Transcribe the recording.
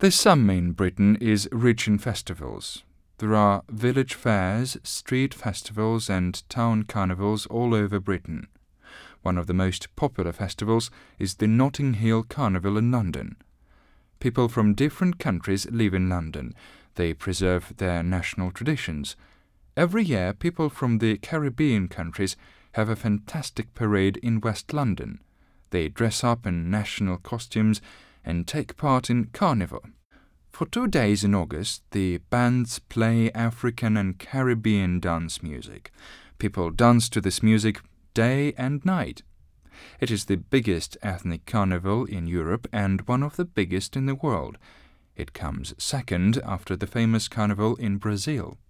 The summer in Britain is rich in festivals. There are village fairs, street festivals and town carnivals all over Britain. One of the most popular festivals is the Notting Hill Carnival in London. People from different countries live in London. They preserve their national traditions. Every year, people from the Caribbean countries have a fantastic parade in West London. They dress up in national costumes and take part in carnival. For 2 days in August, the bands play African and Caribbean dance music. People dance to this music day and night. It is the biggest ethnic carnival in Europe and one of the biggest in the world. It comes second after the famous carnival in Brazil.